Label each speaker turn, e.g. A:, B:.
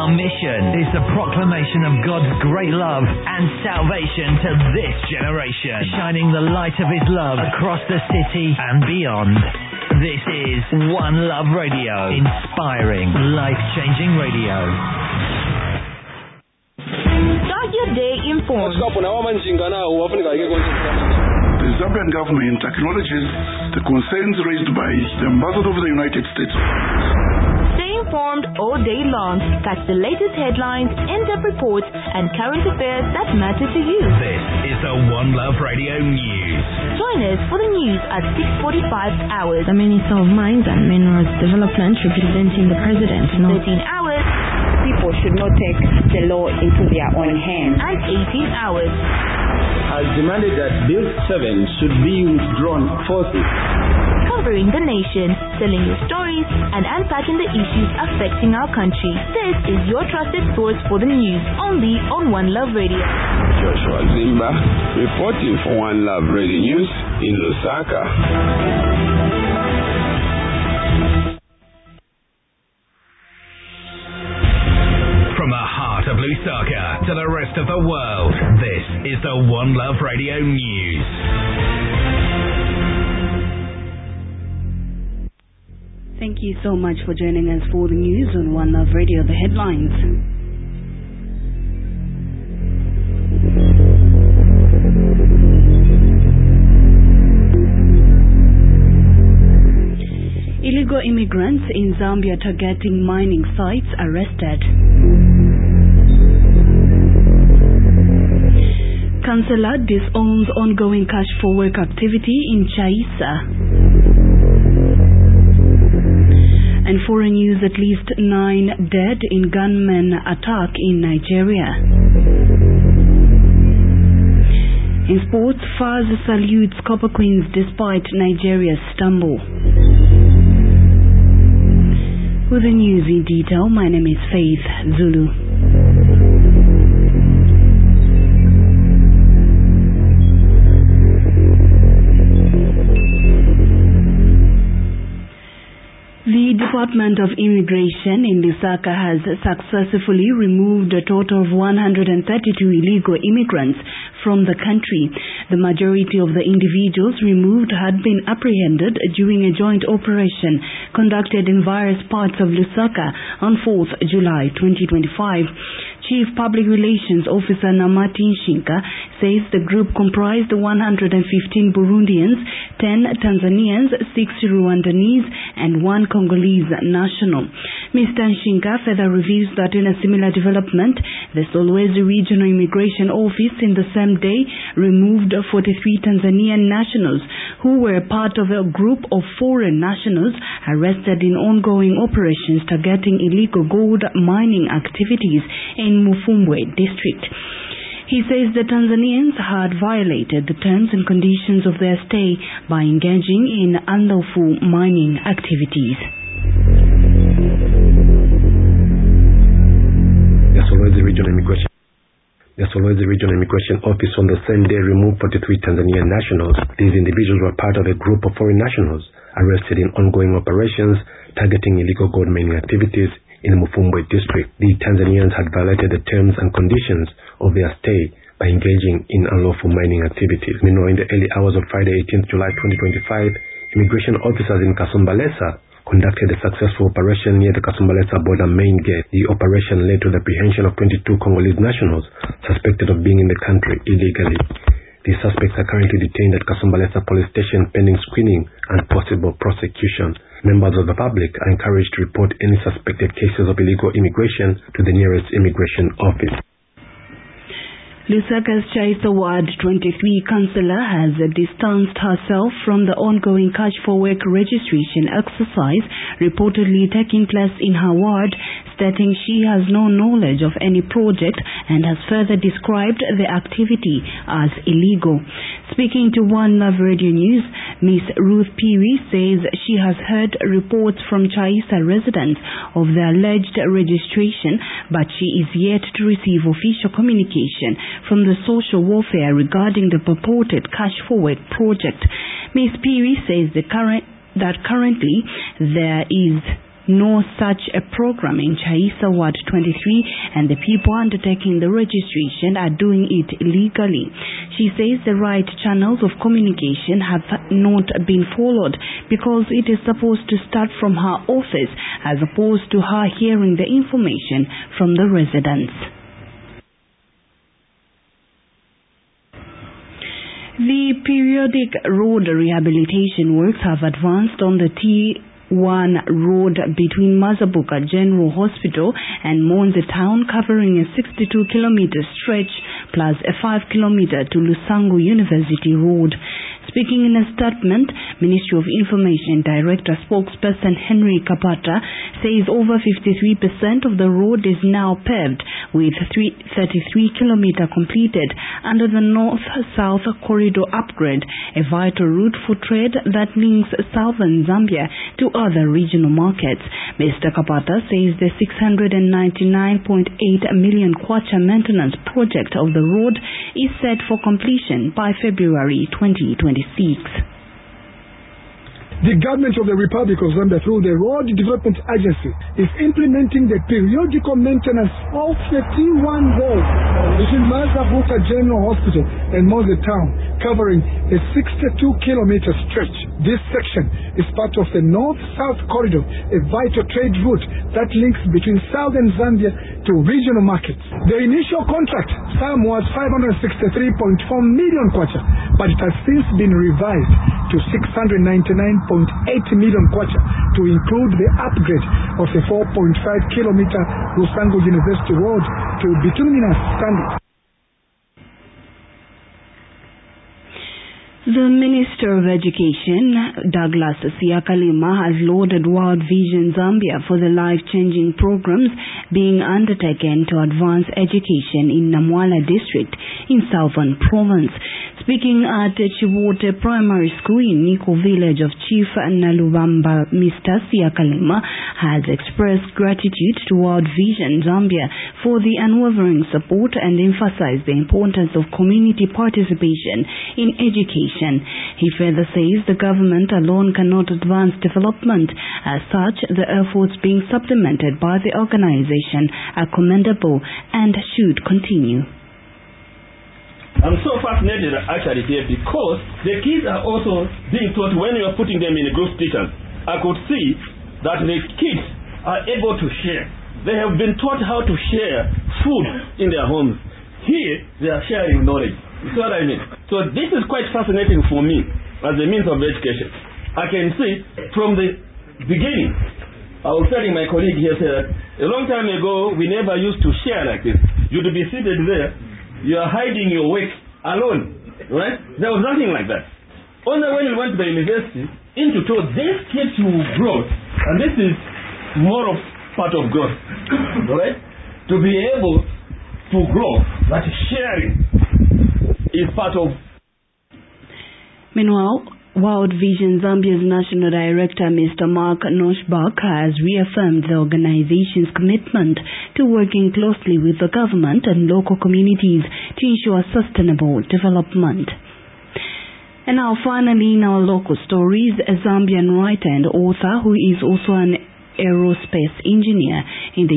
A: Our mission is the proclamation of God's great love and salvation to this generation, shining the light of His love across the city and beyond. This is One Love Radio, inspiring, life-changing radio.
B: Start your day informed.
C: The Zambian government acknowledges the concerns raised by the Ambassador of the United States.
B: Stay informed all day long. Catch the latest headlines, in-depth reports, and current affairs that matter to you.
A: This is the One Love Radio News.
B: Join us for the news at 6:45 hours.
D: The Minister of Mines and Minerals Development representing the President.
B: 13 hours.
E: People should not take the law into their own hands.
B: And 18 hours.
F: Has demanded that Bill 7 should be withdrawn forthwith.
B: Covering the nation, telling your stories, and unpacking the issues affecting our country. This is your trusted source for the news, only on One Love Radio.
G: Joshua Zimba, reporting for One Love Radio News in Lusaka.
A: From the heart of Lusaka to the rest of the world, this is the One Love Radio News.
H: Thank you so much for joining us for the news on One Love Radio. The headlines. Illegal immigrants in Zambia targeting mining sites arrested. Councillor disowns ongoing cash for work activity in Chaisa. And foreign news, at least 9 dead in gunman attack in Nigeria. In sports, Faz salutes Copper Queens despite Nigeria's stumble. With the news in detail, my name is Faith Zulu. The Department of Immigration in Lusaka has successfully removed a total of 132 illegal immigrants from the country. The majority of the individuals removed had been apprehended during a joint operation conducted in various parts of Lusaka on 4th July 2025. Chief Public Relations Officer Namati Nshinka says the group comprised 115 Burundians, 10 Tanzanians, 6 Rwandese, and 1 Congolese national. Mr. Nshinka further reveals that in a similar development, the Solwezi Regional Immigration Office in the same day removed 43 Tanzanian nationals who were part of a group of foreign nationals arrested in ongoing operations targeting illegal gold mining activities in Mufumbwe district. He says the Tanzanians had violated the terms and conditions of their stay by engaging in unlawful mining activities.
I: The Solwezi Regional Immigration Office on the same day removed 43 Tanzanian nationals. These individuals were part of a group of foreign nationals arrested in ongoing operations targeting illegal gold mining activities in Mufumbwe district. The Tanzanians had violated the terms and conditions of their stay by engaging in unlawful mining activities. Meanwhile, in the early hours of Friday, 18th July 2025, immigration officers in Kasumbalesa conducted a successful operation near the Kasumbalesa border main gate. The operation led to the apprehension of 22 Congolese nationals suspected of being in the country illegally. The suspects are currently detained at Kasumbalesa police station pending screening and possible prosecution. Members of the public are encouraged to report any suspected cases of illegal immigration to the nearest immigration office.
H: Lusaka's Chaisa Ward 23 councillor has distanced herself from the ongoing cash for work registration exercise reportedly taking place in her ward, stating she has no knowledge of any project and has further described the activity as illegal. Speaking to One Love Radio News, Ms. Ruth Peary says she has heard reports from Chaisa residents of the alleged registration, but she is yet to receive official communication from the social warfare regarding the purported cash for work project. Ms. Peary says that currently there is no such a program in Chaisa Ward 23, and the people undertaking the registration are doing it illegally. She says the right channels of communication have not been followed because it is supposed to start from her office as opposed to her hearing the information from the residents. The periodic road rehabilitation works have advanced on the T1 road between Mazabuka General Hospital and Monze Town, covering a 62-kilometer stretch plus a 5-kilometer to Lusangu University Road. Speaking in a statement, Ministry of Information Director spokesperson Henry Kapata says over 53% of the road is now paved, with 33-kilometer completed under the North-South Corridor upgrade, a vital route for trade that links southern Zambia to other regional markets. Mr. Kapata says the 699.8 million kwacha maintenance project of the road is set for completion by February 2026.
J: The government of the Republic of Zambia, through the Road Development Agency, is implementing the periodical maintenance of the T1 road between Mazabuka General Hospital and Monze Town, covering a 62-kilometer stretch. This section is part of the North-South Corridor, a vital trade route that links between southern Zambia to regional markets. The initial contract sum was 563.4 million kwacha, but it has since been revised to 699.8 million kwacha to include the upgrade of the 4.5-kilometer Lusangu University Road to bituminous standard.
H: The Minister of Education, Douglas Siakalima, has lauded World Vision Zambia for the life-changing programs being undertaken to advance education in Namwala District in Southern Province. Speaking at Chiwote Primary School in Niko Village of Chief Nalubamba, Mr. Siakalima has expressed gratitude to World Vision Zambia for the unwavering support and emphasized the importance of community participation in education. He further says the government alone cannot advance development. As such, the efforts being supplemented by the organization are commendable and should continue.
F: I'm so fascinated actually here because the kids are also being taught when you are putting them in a group teachers. I could see that the kids are able to share. They have been taught how to share food in their homes. Here, they are sharing knowledge. You see what I mean? So this is quite fascinating for me as a means of education. I can see from the beginning, I was telling my colleague here that a long time ago, we never used to share like this. You'd be seated there, you are hiding your work alone, right? There was nothing like that. Only when we went to the university, into taught these kids will grow, and this is more of part of growth, right? To be able to grow, that sharing is part of.
H: Meanwhile, World Vision Zambia's National Director, Mr. Mark Noshbach, has reaffirmed the organization's commitment to working closely with the government and local communities to ensure sustainable development. And now finally in our local stories, a Zambian writer and author who is also an aerospace engineer in the